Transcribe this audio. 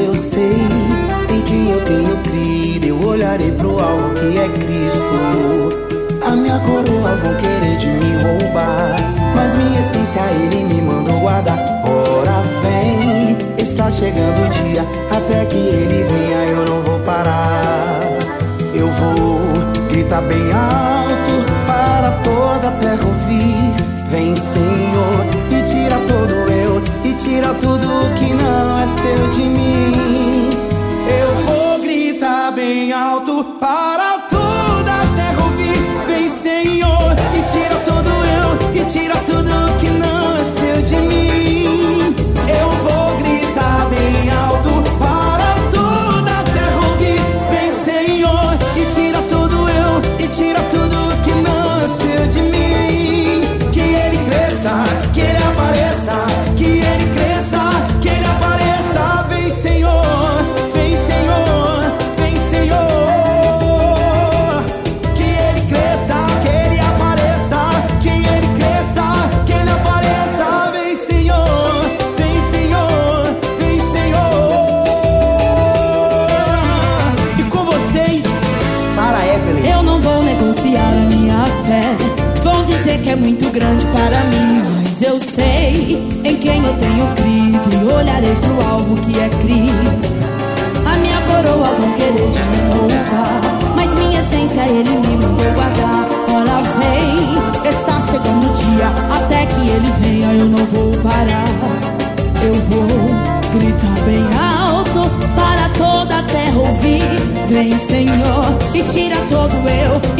eu sei em quem eu tenho crido. Eu olharei pro alvo que é Cristo. A minha coroa vão querer de me roubar, mas minha essência Ele me mandou guardar. Ora vem, está chegando o dia, até que Ele venha eu não vou parar. Eu vou gritar bem alto para toda a terra ouvir. Vem, Senhor, e tira todo eu, e tira tudo que não é seu de mim. Eu vou gritar bem alto para toda a terra ouvir. Vem, Senhor, e tira todo eu, e tira tudo que não é seu de mim. Eu vou gritar bem alto para toda a terra ouvir. Vem, Senhor, e tira todo eu, e tira tudo que não é seu de mim. Que Ele cresça, que Ele apareça, que Ele cresça, que Ele apareça. Vem, Senhor, vem, Senhor, vem, Senhor. Que Ele cresça, que Ele apareça, que Ele cresça, que Ele apareça. Vem, Senhor, vem, Senhor, vem, Senhor. E com vocês, Sarah Evelyn. Eu não vou negociar a minha fé. Vão dizer que é muito grande para mim, mas eu sei em quem eu tenho crido e olharei pro alvo que é Cristo. A minha coroa vão querer de me roubar, mas minha essência Ele me mandou guardar. Ora vem, está chegando o dia, até que Ele venha eu não vou parar. Eu vou gritar bem alto para toda a terra ouvir. Vem, Senhor, e tira todo eu,